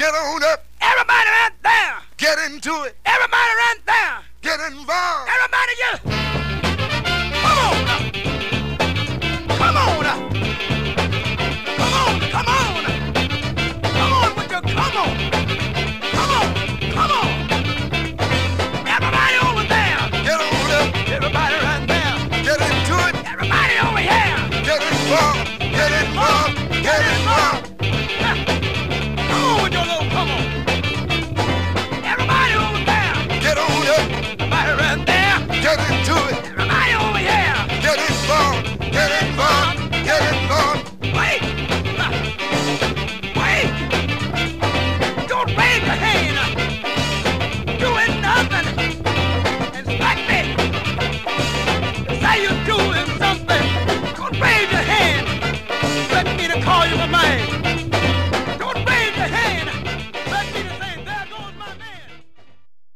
Get on up. Everybody right there. Get into it. Everybody right there. Get involved. Everybody just